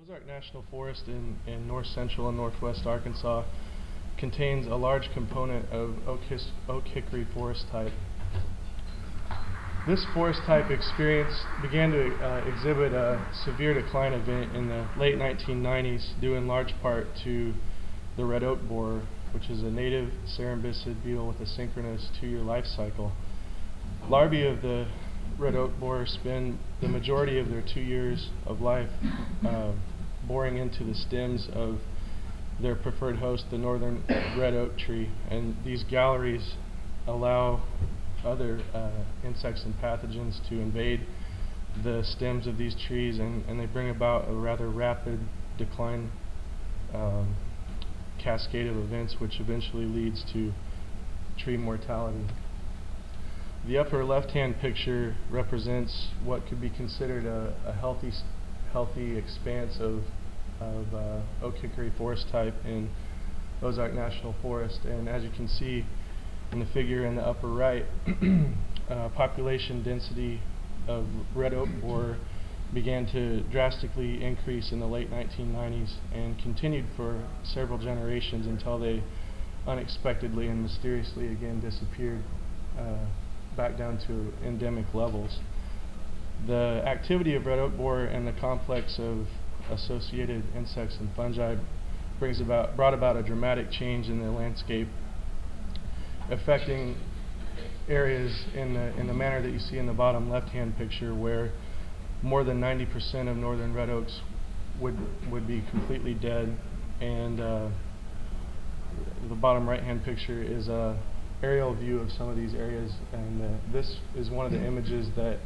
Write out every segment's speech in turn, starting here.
Ozark National Forest in north central and northwest Arkansas contains a large component of oak hickory forest type. This forest type began to exhibit a severe decline event in the late 1990s due in large part to the red oak borer, which is a native cerambycid beetle with a synchronous 2-year life cycle. Larvae of the red oak borer spend the majority of their 2 years of life boring into the stems of their preferred host, the northern red oak tree, and these galleries allow other insects and pathogens to invade the stems of these trees, and they bring about a rather rapid decline cascade of events which eventually leads to tree mortality. The upper left-hand picture represents what could be considered a healthy expanse of oak hickory forest type in Ozark National Forest, and as you can see in the figure in the upper right, population density of red oak borer began to drastically increase in the late 1990s and continued for several generations until they unexpectedly and mysteriously again disappeared back down to endemic levels. The activity of red oak borer and the complex of associated insects and fungi brought about a dramatic change in the landscape, affecting areas in the manner that you see in the bottom left-hand picture, where more than 90% of northern red oaks would be completely dead, and the bottom right-hand picture is a aerial view of some of these areas, and this is one of the images that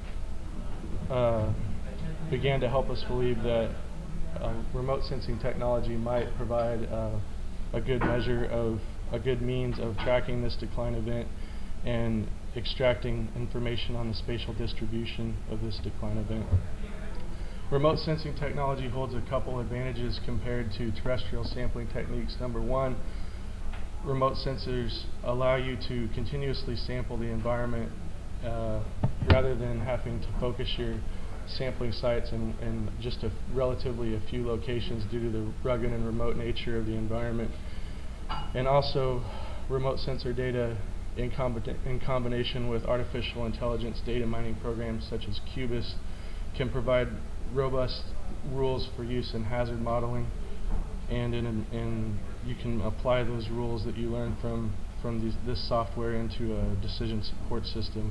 began to help us believe that remote sensing technology might provide a good means of tracking this decline event and extracting information on the spatial distribution of this decline event. Remote sensing technology holds a couple advantages compared to terrestrial sampling techniques. Number one, remote sensors allow you to continuously sample the environment rather than having to focus your sampling sites in just relatively a few locations due to the rugged and remote nature of the environment. And also, remote sensor data in combination with artificial intelligence data mining programs such as QBIS can provide robust rules for use in hazard modeling, and you can apply those rules that you learn from this software into a decision support system.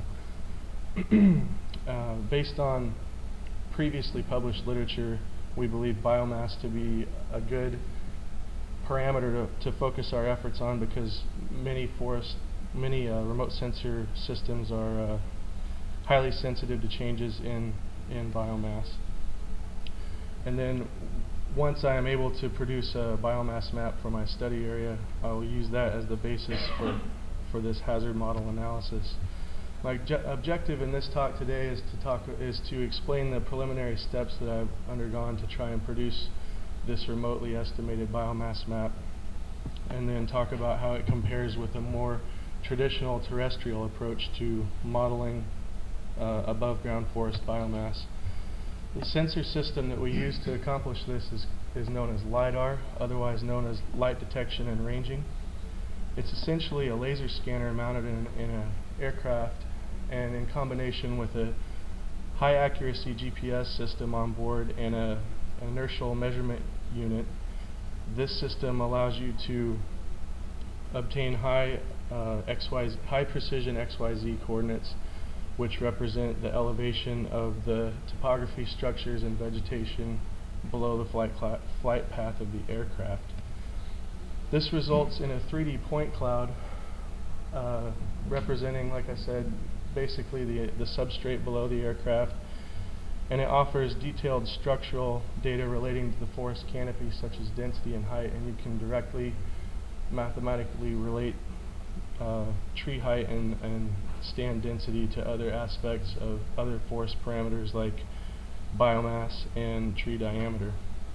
Based on previously published literature, we believe biomass to be a good parameter to focus our efforts on, because many remote sensor systems are highly sensitive to changes in biomass. And then once I am able to produce a biomass map for my study area, I will use that as the basis for this hazard model analysis. My objective in this talk today is to explain the preliminary steps that I've undergone to try and produce this remotely estimated biomass map, and then talk about how it compares with a more traditional terrestrial approach to modeling above ground forest biomass. The sensor system that we use to accomplish this is known as LiDAR, otherwise known as light detection and ranging. It's essentially a laser scanner mounted in an aircraft, and in combination with a high accuracy GPS system on board and an inertial measurement unit, this system allows you to obtain high precision XYZ coordinates, which represent the elevation of the topography, structures, and vegetation below the flight path of the aircraft. This results in a 3D point cloud representing, like I said, basically the substrate below the aircraft, and it offers detailed structural data relating to the forest canopy, such as density and height, and you can directly mathematically relate tree height and stand density to other aspects of other forest parameters like biomass and tree diameter.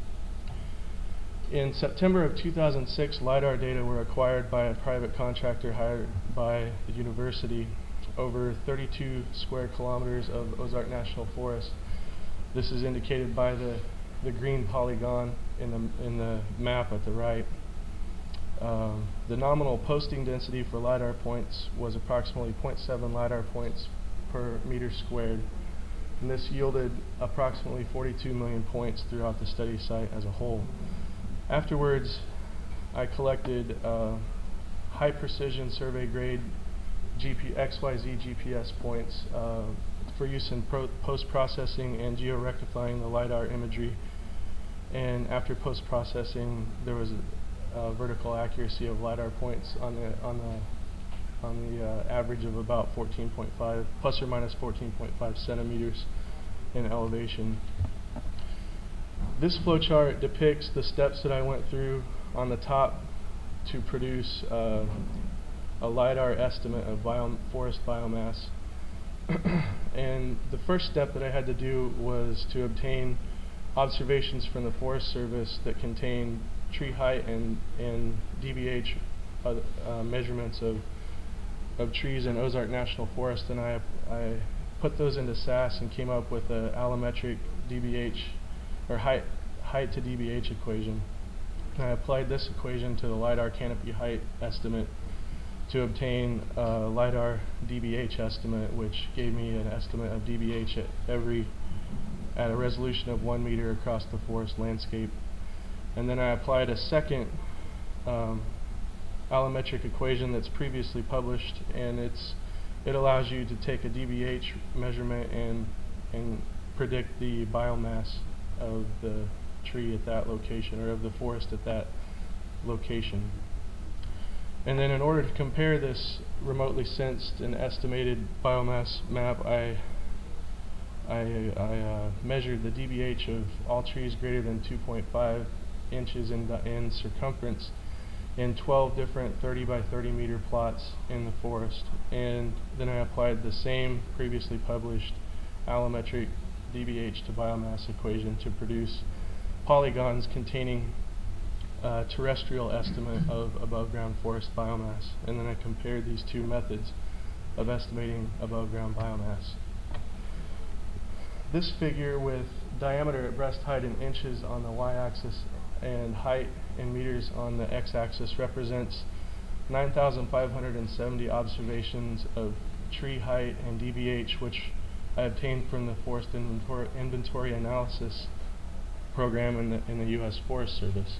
In September of 2006, LiDAR data were acquired by a private contractor hired by the university over 32 square kilometers of Ozark National Forest. This is indicated by the the green polygon in the map at the right. The nominal posting density for LiDAR points was approximately 0.7 LiDAR points per meter squared, and this yielded approximately 42 million points throughout the study site as a whole. Afterwards, I collected high precision survey grade XYZ GPS points for use in post-processing and geo-rectifying the LiDAR imagery, and after post-processing there was a vertical accuracy of LiDAR points on the average of about 14.5 plus or minus 14.5 centimeters in elevation. This flowchart depicts the steps that I went through on the top to produce a LiDAR estimate of forest biomass. And the first step that I had to do was to obtain observations from the Forest Service that contain tree height and DBH measurements of trees in Ozark National Forest, and I put those into SAS and came up with an allometric DBH or height to DBH equation. And I applied this equation to the LiDAR canopy height estimate to obtain a LiDAR DBH estimate, which gave me an estimate of DBH at a resolution of 1 meter across the forest landscape. And then I applied a second allometric equation that's previously published, and it allows you to take a DBH measurement and predict the biomass of the tree at that location, or of the forest at that location. And then in order to compare this remotely sensed and estimated biomass map, I measured the DBH of all trees greater than 2.5 inches in circumference in 12 different 30 by 30 meter plots in the forest. And then I applied the same previously published allometric DBH to biomass equation to produce polygons containing a terrestrial estimate of above ground forest biomass. And then I compared these two methods of estimating above ground biomass. This figure, with diameter at breast height in inches on the y-axis and height in meters on the x-axis, represents 9,570 observations of tree height and DBH, which I obtained from the Forest Inventory Analysis Program in the U.S. Forest Service.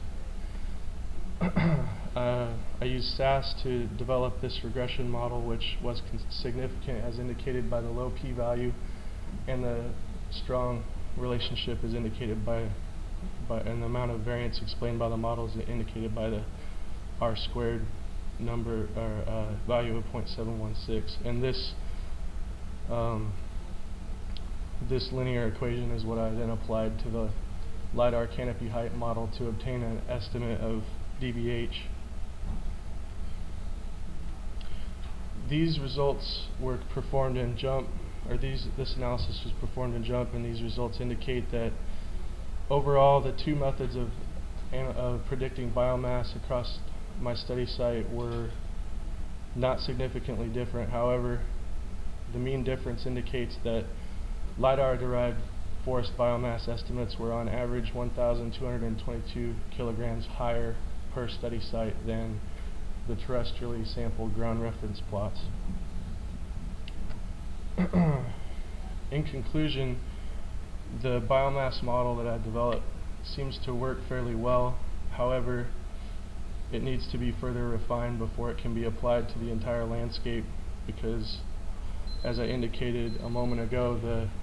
I used SAS to develop this regression model, which was significant as indicated by the low p-value, and the strong relationship is indicated by and the amount of variance explained by the model is indicated by the R squared number or value of 0.716. And this linear equation is what I then applied to the LiDAR canopy height model to obtain an estimate of DBH. These results were performed in JUMP, or this analysis was performed in JUMP, and these results indicate that overall the two methods of predicting biomass across my study site were not significantly different. However, the mean difference indicates that LiDAR-derived forest biomass estimates were on average 1,222 kilograms higher per study site than the terrestrially sampled ground reference plots. In conclusion, the biomass model that I've developed seems to work fairly well. However, it needs to be further refined before it can be applied to the entire landscape, because, as I indicated a moment ago,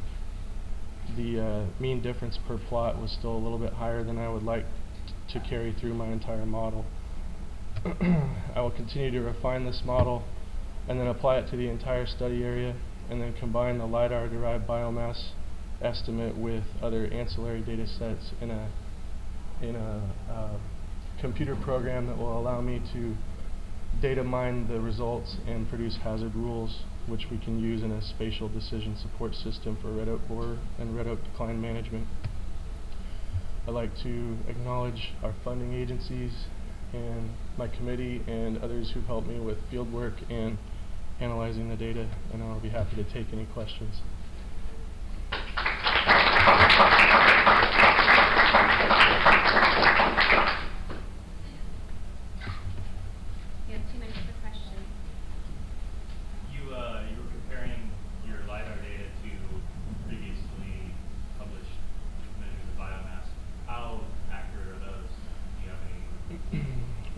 the mean difference per plot was still a little bit higher than I would like to carry through my entire model. I will continue to refine this model and then apply it to the entire study area, and then combine the LiDAR-derived biomass estimate with other ancillary data sets in a computer program that will allow me to data mine the results and produce hazard rules, which we can use in a spatial decision support system for red oak borer and red oak decline management. I'd like to acknowledge our funding agencies and my committee and others who've helped me with field work and analyzing the data, and I'll be happy to take any questions.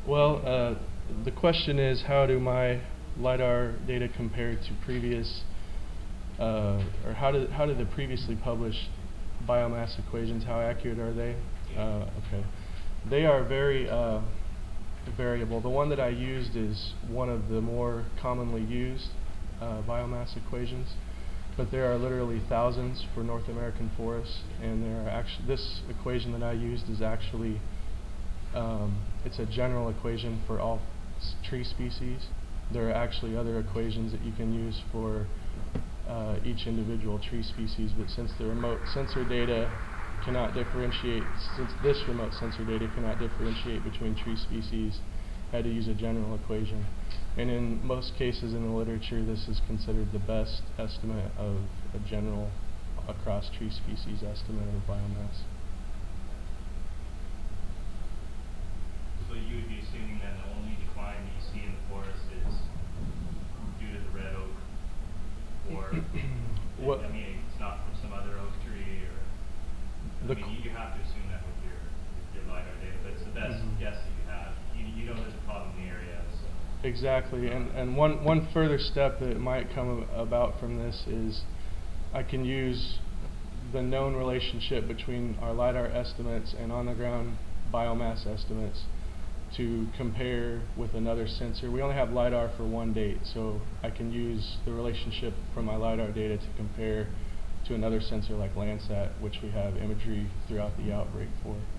Well, the question is, how do my LiDAR data compare to previous, or how do the previously published biomass equations, how accurate are they? Okay. They are very variable. The one that I used is one of the more commonly used biomass equations, but there are literally thousands for North American forests, and there are actually, this equation that I used is actually it's a general equation for all tree species. There are actually other equations that you can use for each individual tree species, but since the remote sensor data cannot differentiate, since this remote sensor data cannot differentiate between tree species, I had to use a general equation. And in most cases in the literature, this is considered the best estimate of a general across tree species estimate of biomass. So you would be assuming that the only decline that you see in the forest is due to the red oak, or What? I mean, it's not from some other oak tree, or I mean, you have to assume that with your LiDAR data, but it's the best guess that you have. You know there's a problem in the area. So. Exactly, and one further step that might come about from this is I can use the known relationship between our LiDAR estimates and on-the-ground biomass estimates to compare with another sensor. We only have LiDAR for one date, so I can use the relationship from my LiDAR data to compare to another sensor like Landsat, which we have imagery throughout the outbreak for.